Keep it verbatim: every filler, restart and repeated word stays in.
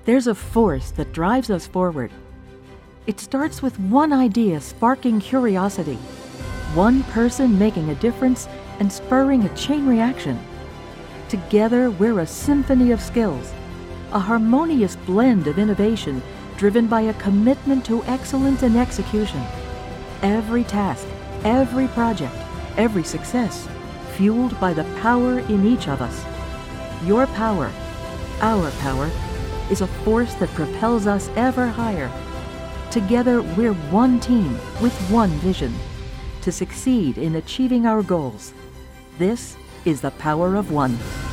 There's a force that drives us forward. It starts with one idea sparking curiosity, one person making a difference and spurring a chain reaction. Together, we're a symphony of skills, a harmonious blend of innovation driven by a commitment to excellence in execution. Every task, every project, every success, fueled by the power in each of us. Your power, our power, is a force that propels us ever higher. Together, we're one team with one vision to succeed in achieving our goals. This is the power of one.